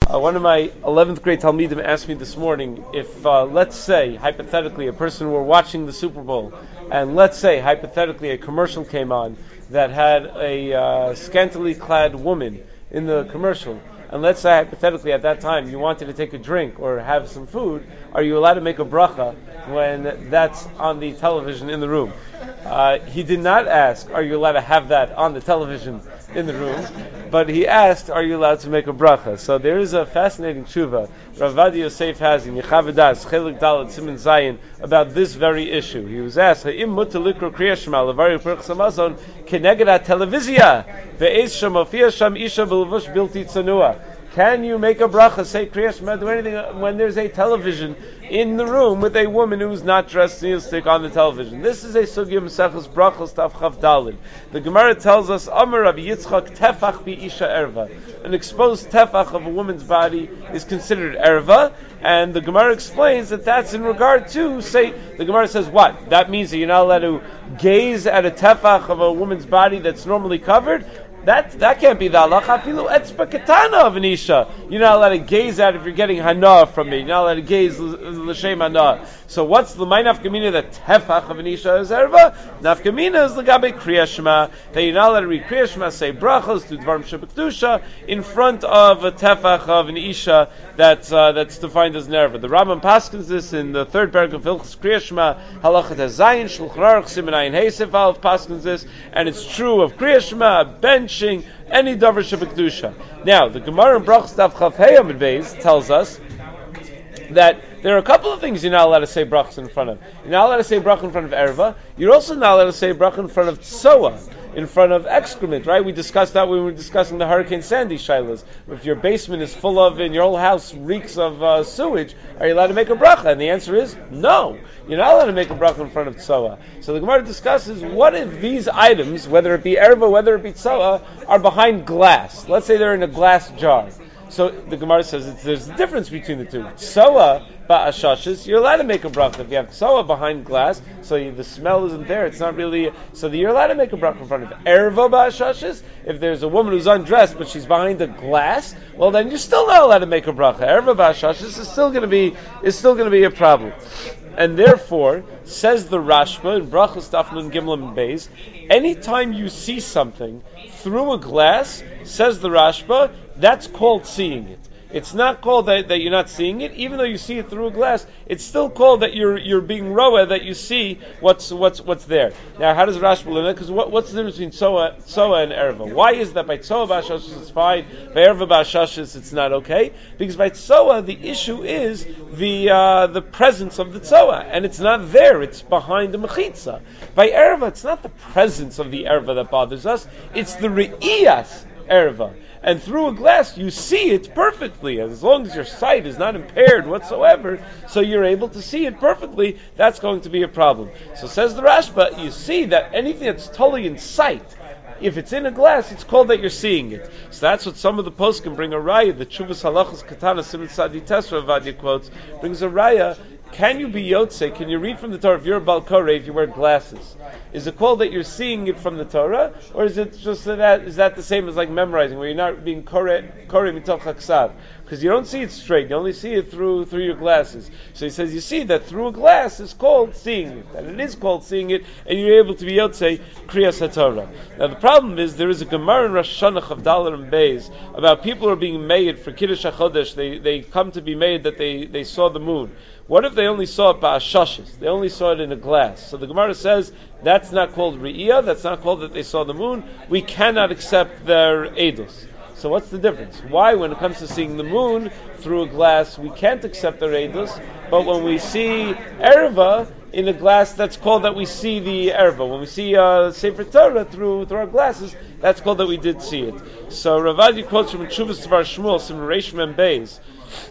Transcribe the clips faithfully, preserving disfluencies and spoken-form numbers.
Uh, one of my eleventh grade Talmidim asked me this morning if, uh, let's say, hypothetically, a person were watching the Super Bowl, and let's say, hypothetically, a commercial came on that had a uh, scantily clad woman in the commercial, and let's say, hypothetically, at that time, you wanted to take a drink or have some food, are you allowed to make a bracha when that's on the television in the room? Uh, he did not ask, are you allowed to have that on the television in the room, but he asked, are you allowed to make a bracha? So there is a fascinating tshuva Rav Ovadia Yosef has in Yechav Das Chelik Dalet Siman Zayin about this very issue. He was asked, Ha'im mutar likro Kriya Shema levari Perchas Hamazon keneged hatelevizia ve'ez shemofia sham isha b'levush bilti tzanua. Can you make a bracha, say Kriya Shema, do anything when there's a television in the room with a woman who's not dressed stick on the television? This is a sugya Maseches Brachos Tav Chav Daled. The Gemara tells us, Amar Rabbi Yitzchak tefach bi isha erva. An exposed tefach of a woman's body is considered erva, and the Gemara explains that that's in regard to, say, the Gemara says what? That means that you're not allowed to gaze at a tefach of a woman's body that's normally covered? That that can't be the halacha. Afilu etzba katana of an isha. You're not allowed to gaze at it if you're getting hana from me. You're not allowed to gaze l'shem hana. So what's the my nafkamina that tefach of an isha is erva? Nafkamina is l'gabe kriya shema. That you're not allowed to read kriya shema, say brachos, do dvarim shebekdusha in front of a tefach of an isha that's uh, that's defined as nerva. The Rambam paskins this in the third paragraph of Hilchos kriya shema halachat hazayin shulchan aruch siman ayin heisef alf paskins this, and it's true of kriya shema, bench, any davar shebekdusha. Now, the Gemara in Brachos Daf Chav Hey Amud Beis tells us that there are a couple of things you're not allowed to say brachos in front of. You're not allowed to say bracha in front of erva. You're also not allowed to say bracha in front of tsoa, in front of excrement, right? We discussed that when we were discussing the Hurricane Sandy shilas. If your basement is full of, and your whole house reeks of uh, sewage, are you allowed to make a bracha? And the answer is no. You're not allowed to make a bracha in front of tsoa. So the Gemara discusses, what if these items, whether it be erva, whether it be tsoa, are behind glass? Let's say they're in a glass jar. So the Gemara says it's, there's a difference between the two. Tsoa ba'ashashes, you're allowed to make a bracha. If you have tsoa behind glass, so you, the smell isn't there, it's not really, so the, you're allowed to make a bracha in front of it. Erva ba'ashashes, if there's a woman who's undressed but she's behind a glass, well then you're still not allowed to make a bracha. Erva ba'ashashes is still going to be is still going to be a problem. And therefore, says the Rashba in Brachos Daf Nun Gimel and Beis, anytime you see something through a glass, says the Rashba, that's called seeing it. It's not called that, that you're not seeing it, even though you see it through a glass. It's still called that you're you're being roa, that you see what's what's what's there. Now, how does Rashba learn that? Because what, what's the difference between tsoa, tsoa and erva? Why is that by tsoa ba'ashashes it's fine, by erva ba'ashashes it's not okay? Because by tsoa the issue is the uh, the presence of the tsoa, and it's not there. It's behind the mechitza. By erva, it's not the presence of the erva that bothers us. It's the re'iyas erva. And through a glass, you see it perfectly. As long as your sight is not impaired whatsoever, so you're able to see it perfectly, that's going to be a problem. So says the Rashba, you see that anything that's totally in sight, if it's in a glass, it's called that you're seeing it. So that's what some of the posts can bring a raya. The Chuvas Halachos Katana Siman Sadi Tesra Vadia quotes, brings a raya. Can you be Yotze? Can you read from the Torah if you're a Bal Koreh, if you wear glasses? Is it called that you're seeing it from the Torah? Or is it just that, is that the same as like memorizing, where you're not being Koreh Mitoch HaKsav? Because you don't see it straight, you only see it through through your glasses. So he says, you see that through a glass is called seeing it. And it is called seeing it, and you're able to be Yotze Kriyas HaTorah. Now the problem is, there is a Gemara in Rosh Hashanah of Dalar and Beis about people who are being made for Kiddush HaChodesh. They, they come to be made that they, they saw the moon. What if they only saw it ba'ashashes? They only saw it in a glass. So the Gemara says, that's not called re'iyah, that's not called that they saw the moon. We cannot accept their edus. So what's the difference? Why, when it comes to seeing the moon through a glass, we can't accept their edus, but when we see erva in a glass, that's called that we see the erva. When we see uh, Sefer Torah through through our glasses, that's called that we did see it. So Rav Ovadia quotes from Chuvas Dvar Shmuel, some Reish Mem Beis,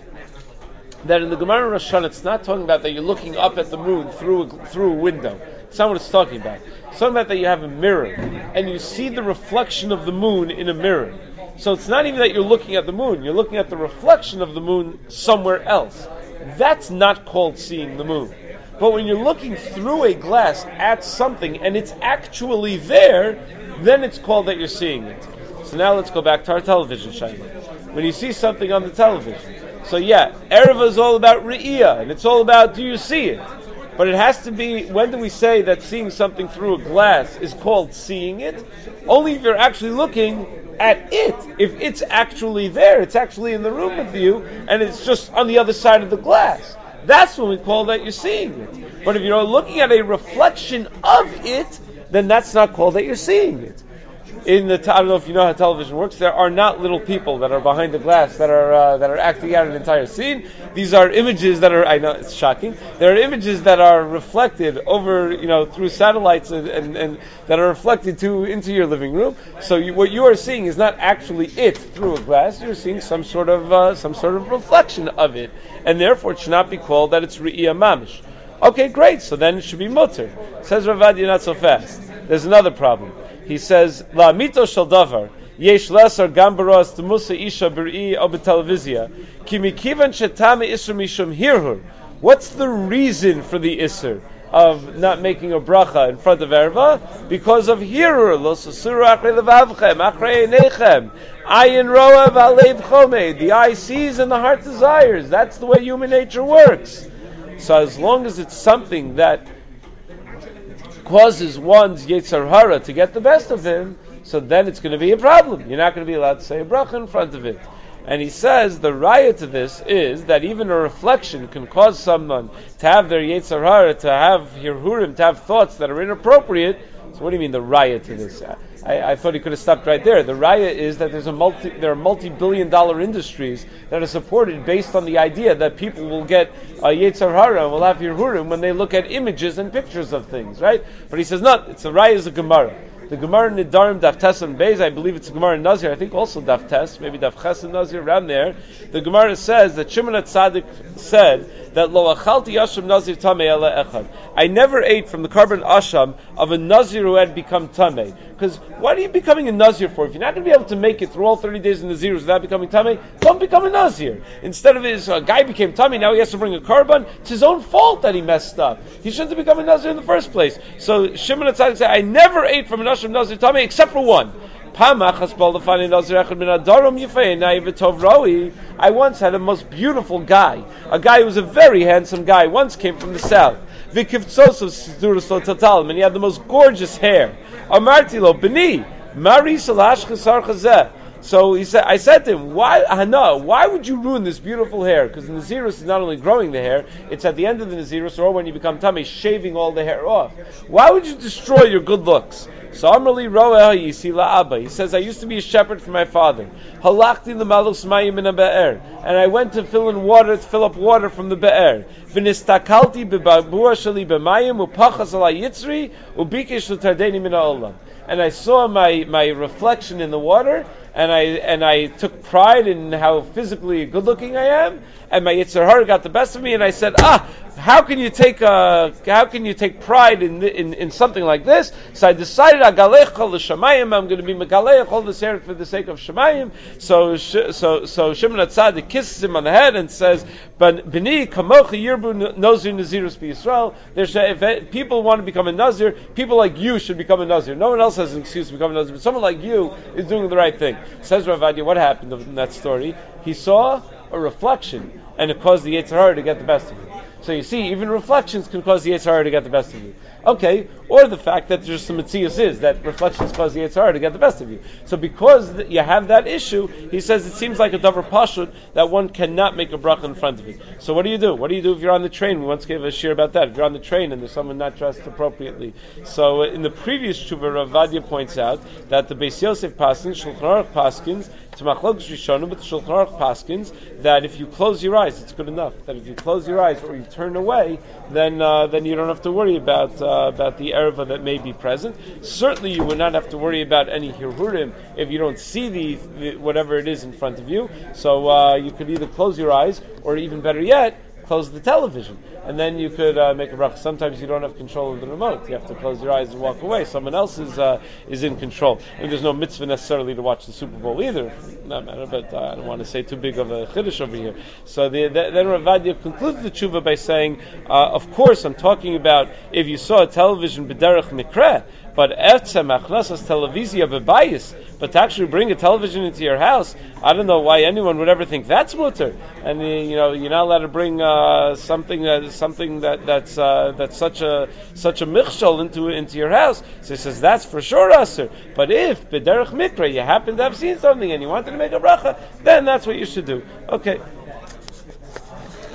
that in the Gemara in Rosh Hashanah, it's not talking about that you're looking up at the moon through a, through a window. It's not what it's talking about. It's talking about that you have a mirror, and you see the reflection of the moon in a mirror. So it's not even that you're looking at the moon, you're looking at the reflection of the moon somewhere else. That's not called seeing the moon. But when you're looking through a glass at something, and it's actually there, then it's called that you're seeing it. So now let's go back to our television, Shaila. when you see something on the television. So yeah, Ereva is all about Re'iyah, and it's all about do you see it? But it has to be, when do we say that seeing something through a glass is called seeing it? Only if you're actually looking at it. If it's actually there, it's actually in the room with you, and it's just on the other side of the glass. That's when we call that you're seeing it. But if you're looking at a reflection of it, then that's not called that you're seeing it. In the, I don't know if you know how television works, there are not little people that are behind the glass that are uh, that are acting out an entire scene. These are images that are, I know it's shocking, there are images that are reflected over, you know, through satellites and, and, and that are reflected to into your living room. So you, what you are seeing is not actually it through a glass, you're seeing some sort of uh, some sort of reflection of it. And therefore it should not be called that it's Re'iyah Mamish. Okay, great, so then it should be mutter. Says Rav Adia, not so fast. There's another problem. He says, La mito shel davar, yesh lesar gam baras temusa isha b'ri'i o b'televizia, ki mikivan shetame isra mishum hirhur. What's the reason for the isser of not making a bracha in front of erva? Because of hirhur, lo sasura achrei levavchem, achrei einechem, ayin roa v'alev chomed. The eye sees and the heart desires. That's the way human nature works. So as long as it's something that causes one's Yetzer Hara to get the best of him, so then it's going to be a problem. You're not going to be allowed to say a bracha in front of it. And he says the raya to this is that even a reflection can cause someone to have their Yetzer Hara, to have hirhurim, to have thoughts that are inappropriate. So what do you mean the raya to this? I, I thought he could have stopped right there. The raya is that there's a multi, there are multi-billion dollar industries that are supported based on the idea that people will get a Yetzer Hara and will have Hirhurim when they look at images and pictures of things, right? But he says, no, it's a raya is a Gemara. The Gemara Nidarim Daf Tes and Beis, I believe it's a Gemara Nazir, I think also Daf Tes, maybe Daf Ches and Nazir, around there. The Gemara says that Shimon HaTzadik said that Lo achalti Asham Nazir Tamei Ela Echad. I never ate from the carbon Asham of a Nazir who had become Tamei. Because what are you becoming a Nazir for? If you're not going to be able to make it through all thirty days in the Nazirus without becoming Tamei, don't become a Nazir. Instead of his uh, guy became Tamei, now he has to bring a carbon. It's his own fault that he messed up. He shouldn't have become a Nazir in the first place. So Shimon HaTzadik said, I never ate from an Asham Nazir Tamei except for one. I once had a most beautiful guy. A guy who was a very handsome guy. Once came from the south. And he had the most gorgeous hair. So he said, I said to him, why, Hana, why would you ruin this beautiful hair? Because the Nazirus is not only growing the hair, it's at the end of the Nazirus, or when you become Tamei, shaving all the hair off. Why would you destroy your good looks? So Amrli Roeh Yisi La'aba. He says, I used to be a shepherd for my father. Halachti l'malus mayim min be'er. And I went to fill in water, to fill up water from the be'er. V'nistakalti b'babua shali b'mayim u'pachas ala yitzri u'bikesh l'tardeni min ha'olam. And I saw my, my reflection in the water, and I and I took pride in how physically good looking I am, and my Yetzer Hara got the best of me, and I said, ah, how can you take uh, how can you take pride in, in in something like this? So I decided, Agalech kol l'shamayim, I'm going to be megalech all this hair for the sake of Shemayim. So so so Shimon HaTzadik kisses him on the head and says, B'ni kamocha yirbu nozir nazirus b'Yisrael. If people want to become a nazir, people like you should become a nazir. No one else has an excuse to become a nazir, but someone like you is doing the right thing. Says Rav Adia, what happened in that story? He saw a reflection, and it caused the Yetzer Hara to get the best of him. So you see, even reflections can cause the Yetzer Hara to get the best of you. Okay, or the fact that just the Metzius is that reflections cause the Yetzer Hara to get the best of you. So because th- you have that issue, he says it seems like a davar pashut that one cannot make a bracha in front of it. So what do you do? What do you do if you're on the train? We once gave a shir about that. If you're on the train and there's someone not dressed appropriately. So uh, in the previous tshuva, Rav Adia points out that the Beis Yosef paskins, Shulchan Aruch paskins, to Machlokes Rishonim, but the Shulchan Aruch paskins, that if you close your eyes, it's good enough. That if you close your eyes or you turn away, then uh, then you don't have to worry about uh, about the erva that may be present. Certainly, you would not have to worry about any hirhurim if you don't see the, the whatever it is in front of you. So uh, you could either close your eyes, or even better yet, close the television, and then you could uh, make a bracha. Sometimes you don't have control of the remote; you have to close your eyes and walk away. Someone else is uh, is in control. And there's no mitzvah necessarily to watch the Super Bowl either, not matter. But uh, I don't want to say too big of a chiddush over here. So the, the, then Rav Adia concludes the tshuva by saying, uh, "Of course, I'm talking about if you saw a television b'derech mikra, But etzem achnasas televizia bebayis, but to actually bring a television into your house, I don't know why anyone would ever think that's mutter. And uh, you know, you're not allowed to bring uh, something that something that that's uh, that's such a such a michshol into into your house. So he says that's for sure aser. But if b'derech mikra you happen to have seen something and you wanted to make a bracha, then that's what you should do. Okay.